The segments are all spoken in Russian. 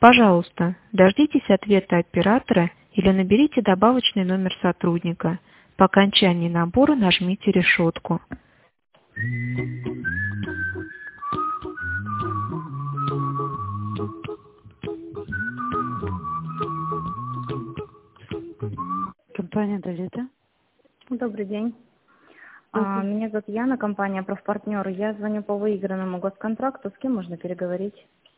Пожалуйста, дождитесь ответа оператора или наберите добавочный номер сотрудника. По окончании набора нажмите решетку. Компания «Далита». Добрый день. Добрый. Меня зовут Яна, компания «Профпартнер». Я звоню по выигранному госконтракту. С кем можно переговорить?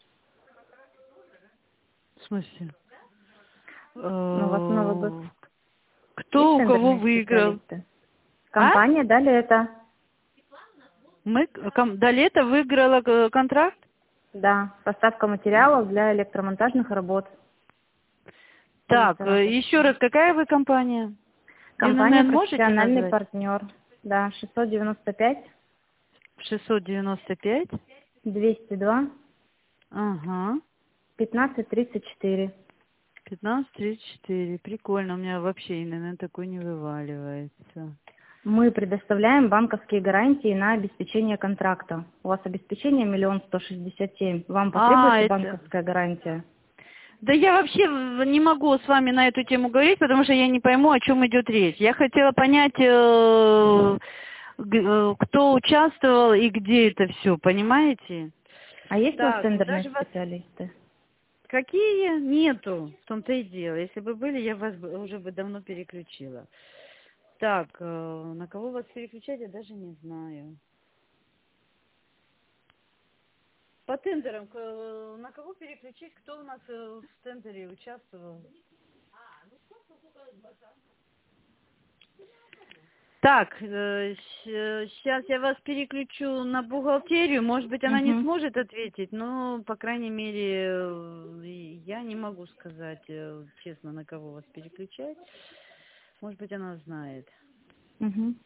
В смысле? Ну, у вас новый год. Кто Есть у кого тендерные выиграл? специалисты? А? Компания «Далита». Далета выиграла контракт? Да, поставка материалов для электромонтажных работ. Так, Улица еще раз, Раковская. какая вы компания? Компания ИНН можете «Профессиональный назвать? партнер». Да, 695 695. 202 Ага. 1534. 1534. Прикольно, у меня вообще ИНН такой не вываливается. Мы предоставляем банковские гарантии на обеспечение контракта. У вас обеспечение 1 167 000. Вам потребуется Это... банковская гарантия? Да я вообще не могу с вами на эту тему говорить, потому что я не пойму, о чем идет речь. Я хотела понять, кто участвовал и где это все, понимаете? А есть у вас Так, куда тендерные же вас... специалисты? Какие? Нету, в том-то и дело. Если бы были, я вас уже бы давно переключила. Так, на кого вас переключать, я даже не знаю. По тендерам, на кого переключить, кто у нас в тендере участвовал? Так, сейчас я вас переключу на бухгалтерию. Может быть, она не Угу. сможет ответить, но, по крайней мере, я не могу сказать честно, на кого вас переключать. Может быть, она знает. Угу.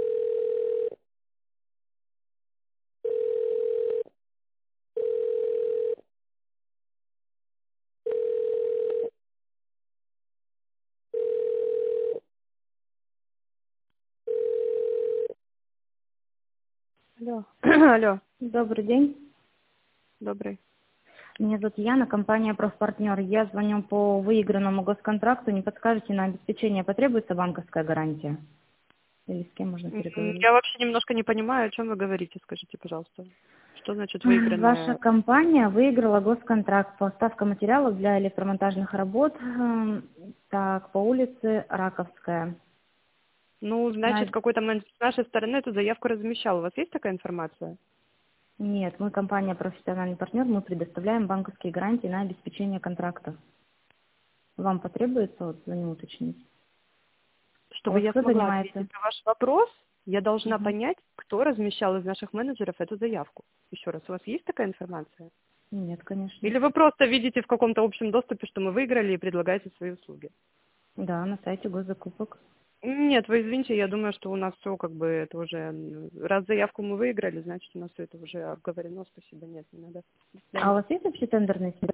Алло. Алло, Добрый день. добрый. Меня зовут Яна, компания «Профпартнер». Я звоню по выигранному госконтракту. Не подскажете, на обеспечение потребуется банковская гарантия? Или с кем можно переговорить? Я вообще немножко не понимаю, о чем вы говорите, скажите, пожалуйста. Что значит Ваша выигранная? компания выиграла госконтракт по поставке материалов для электромонтажных работ так, по улице Раковская. Ну, значит, какой-то с нашей стороны эту заявку размещал. У вас есть такая информация? Нет, мы компания «Профессиональный партнер», мы предоставляем банковские гарантии на обеспечение контракта. Вам потребуется, вот звоню уточнить. У Чтобы вас я кто смогла занимается? ответить на ваш вопрос, я должна Мгм. понять, кто размещал из наших менеджеров эту заявку. Еще раз, у вас есть такая информация? Нет, конечно. Или вы просто видите в каком-то общем доступе, что мы выиграли и предлагаете свои услуги? Да, на сайте госзакупок. Нет, вы извините, я думаю, что у нас все как бы это уже, раз заявку мы выиграли, значит у нас все это уже обговорено, спасибо, нет, не надо. До А у свидания. вас есть вообще тендерные